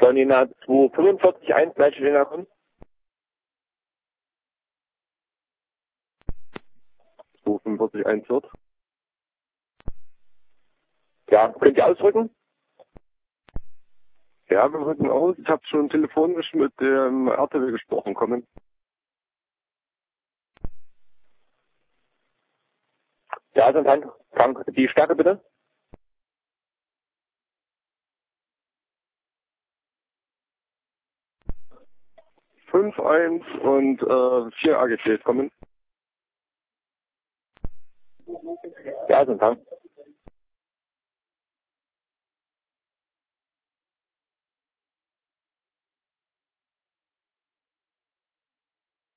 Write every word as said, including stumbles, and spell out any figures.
Sonina zwei fünfundvierzig eins, gleich Lena kommen. zwei fünfundvierzig eins wird. Ja, könnt ihr ausrücken? Ja, wir rücken aus. Ich habe schon telefonisch mit dem R T W gesprochen. Kommen. Ja, also dann, Frank, die Stärke bitte. fünf eins und äh, vier A G Ts kommen. Ja, also dann.